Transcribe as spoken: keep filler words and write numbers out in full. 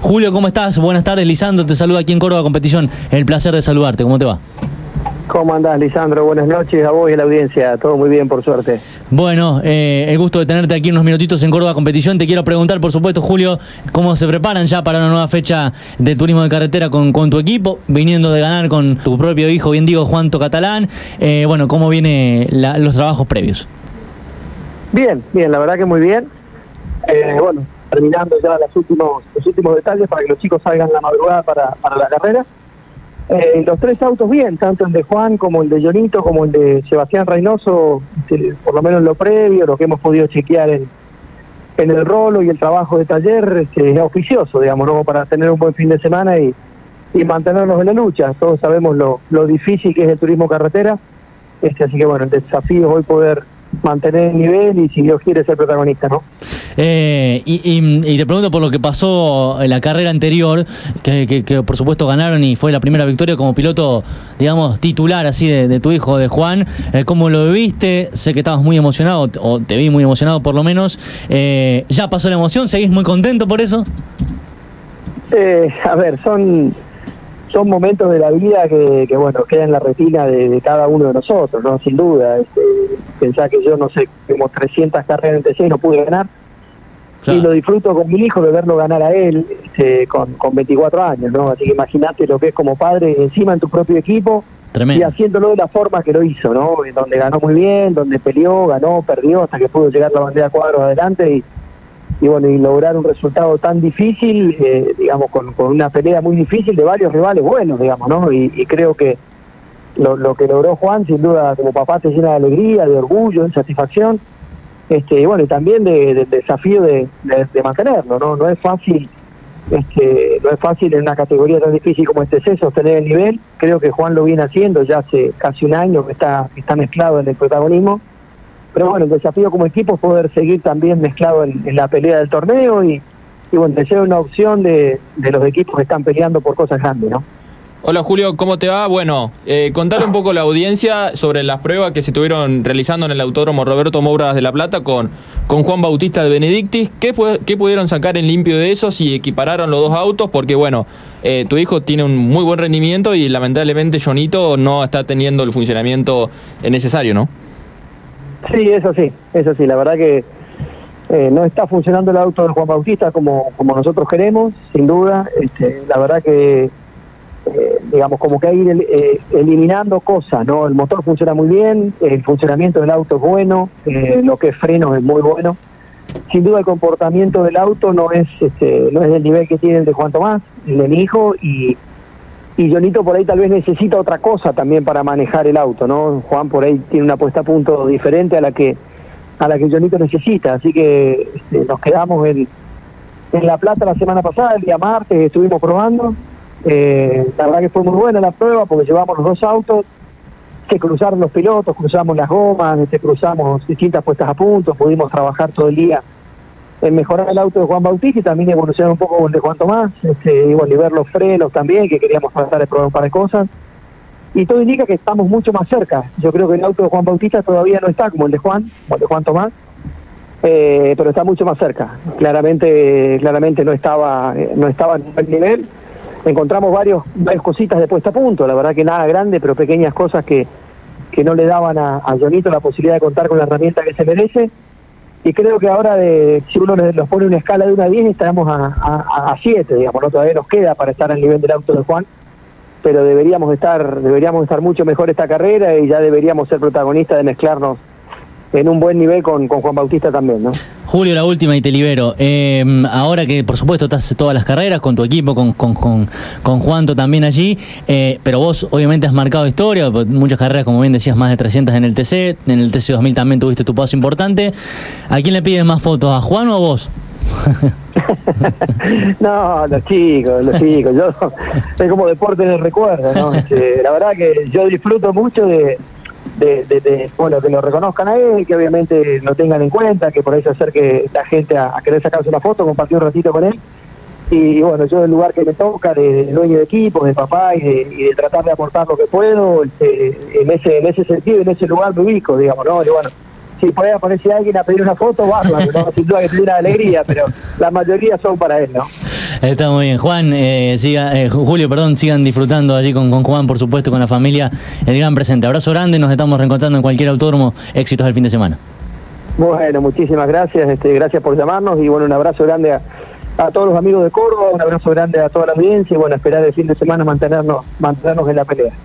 Julio, ¿cómo estás? Buenas tardes, Lisandro, te saluda aquí en Córdoba Competición. El placer de saludarte, ¿cómo te va? ¿Cómo andás, Lisandro? Buenas noches a vos y a la audiencia. Todo muy bien, por suerte. Bueno, eh, el gusto de tenerte aquí unos minutitos en Córdoba Competición. Te quiero preguntar, por supuesto, Julio, ¿cómo se preparan ya para una nueva fecha de turismo de carretera con, con tu equipo? Viniendo de ganar con tu propio hijo, bien digo, Juanto Catalán. Eh, bueno, ¿cómo vienen los trabajos previos? Bien, bien, la verdad que muy bien. Eh, bueno, terminando ya los últimos, los últimos detalles para que los chicos salgan la madrugada para, para la carrera. Eh, los tres autos bien, tanto el de Juan como el de Jonito, como el de Sebastián Reynoso, eh, por lo menos en lo previo, lo que hemos podido chequear en, en el rolo y el trabajo de taller, eh, es auspicioso, digamos, ¿no? Para tener un buen fin de semana y, y mantenernos en la lucha. Todos sabemos lo, lo difícil que es el turismo carretera, este, así que bueno, el desafío es hoy poder mantener el nivel y si Dios quiere ser protagonista, ¿no? Eh, y, y, y te pregunto por lo que pasó en la carrera anterior, que, que, que por supuesto ganaron y fue la primera victoria como piloto, digamos, titular así de, de tu hijo, de Juan. Eh, ¿Cómo lo viste? Sé que estabas muy emocionado, o te vi muy emocionado por lo menos. Eh, ¿Ya pasó la emoción? ¿Seguís muy contento por eso? Eh, a ver, son... son momentos de la vida que, que bueno, quedan en la retina de, de cada uno de nosotros, ¿no? Sin duda. Este, pensá que yo, no sé, como trescientas carreras en T C y no pude ganar. Claro. Y lo disfruto con mi hijo de verlo ganar a él este, con, con veinticuatro años, ¿no? Así que imagínate lo que es como padre encima en tu propio equipo. Tremendo. Y haciéndolo de la forma que lo hizo, ¿no? Donde ganó muy bien, donde peleó, ganó, perdió, hasta que pudo llegar la bandera cuadros adelante y y bueno, y lograr un resultado tan difícil, eh, digamos, con, con una pelea muy difícil de varios rivales buenos, digamos, ¿no? Y, y creo que lo, lo que logró Juan, sin duda, como papá, te llena de alegría, de orgullo, de satisfacción, este, y bueno, y también del de, de desafío de, de, de mantenerlo, ¿no? No es fácil, este, no es fácil en una categoría tan difícil como este C sostener el nivel. Creo que Juan lo viene haciendo ya hace casi un año que está, que está mezclado en el protagonismo. Pero bueno, el desafío como equipo es poder seguir también mezclado en, en la pelea del torneo y, y bueno, de ser una opción de, de los equipos que están peleando por cosas grandes, ¿no? Hola Julio, ¿cómo te va? Bueno, eh, contarle un poco a la audiencia sobre las pruebas que se estuvieron realizando en el Autódromo Roberto Mouras de La Plata con, con Juan Bautista de Benedictis. ¿Qué, fue, ¿Qué pudieron sacar en limpio de eso si equipararon los dos autos? Porque bueno, eh, tu hijo tiene un muy buen rendimiento y lamentablemente Jonito no está teniendo el funcionamiento necesario, ¿no? Sí, eso sí, eso sí, la verdad que eh, no está funcionando el auto de Juan Bautista como, como nosotros queremos, sin duda. Este, la verdad que, eh, digamos, como que hay que ir eh, eliminando cosas, ¿no? El motor funciona muy bien, el funcionamiento del auto es bueno, eh, lo que es freno es muy bueno. Sin duda el comportamiento del auto no es este, no es del nivel que tiene el de Juan Tomás, el de mi hijo, y Y Jonito por ahí tal vez necesita otra cosa también para manejar el auto, ¿no? Juan por ahí tiene una puesta a punto diferente a la que a la que Jonito necesita, así que este, nos quedamos en, en La Plata la semana pasada, el día martes, estuvimos probando. Eh, la verdad que fue muy buena la prueba porque llevamos los dos autos, se cruzaron los pilotos, cruzamos las gomas, este, cruzamos distintas puestas a punto, pudimos trabajar todo el día en mejorar el auto de Juan Bautista y también evolucionar un poco con el de Juan Tomás, este, y, bueno, y ver los frenos también, que queríamos tratar de probar un par de cosas. Y todo indica que estamos mucho más cerca. Yo creo que el auto de Juan Bautista todavía no está como el de Juan, como el de Juan Tomás, eh, pero está mucho más cerca. Claramente claramente no estaba no estaba en buen nivel. Encontramos varios, varias cositas de puesta a punto, la verdad que nada grande, pero pequeñas cosas que, que no le daban a, a Jonito la posibilidad de contar con la herramienta que se merece. Y creo que ahora, de, si uno los pone una escala de uno a diez, estaremos a siete, digamos, ¿no? Todavía nos queda para estar al nivel del auto de Juan, pero deberíamos estar deberíamos estar mucho mejor esta carrera y ya deberíamos ser protagonistas de mezclarnos en un buen nivel con, con Juan Bautista también, ¿no? Julio, la última y te libero. Eh, ahora que por supuesto estás todas las carreras con tu equipo, con, con, con, con Juanto también allí, eh, pero vos obviamente has marcado historia, muchas carreras, como bien decías, más de trescientas en el T C, en el T C dos mil también tuviste tu paso importante. ¿A quién le pides más fotos, a Juan o a vos? No, los chicos, los chicos, yo es como deporte en el recuerdo, ¿no? Este, la verdad que yo disfruto mucho de De, de, de, bueno, que lo reconozcan a él, que obviamente lo tengan en cuenta, que por ahí se acerque la gente a, a querer sacarse una foto, compartir un ratito con él. Y, y bueno, yo del lugar que me toca, de, de dueño de equipo, de papá, y de, y de tratar de aportar lo que puedo, este, en ese en ese sentido, en ese lugar me ubico, digamos, ¿no? Y bueno, si por ahí aparece alguien a pedir una foto, bárbaro, ¿no? Sin duda que tiene una alegría, pero la mayoría son para él, ¿no? Está muy bien. Juan, eh, siga, eh, Julio, perdón, sigan disfrutando allí con, con Juan, por supuesto, con la familia, el gran presente. Abrazo grande, nos estamos reencontrando en cualquier autódromo. Éxitos del fin de semana. Bueno, muchísimas gracias, este, gracias por llamarnos y bueno, un abrazo grande a, a todos los amigos de Córdoba, un abrazo grande a toda la audiencia y bueno, esperar el fin de semana mantenernos, mantenernos en la pelea.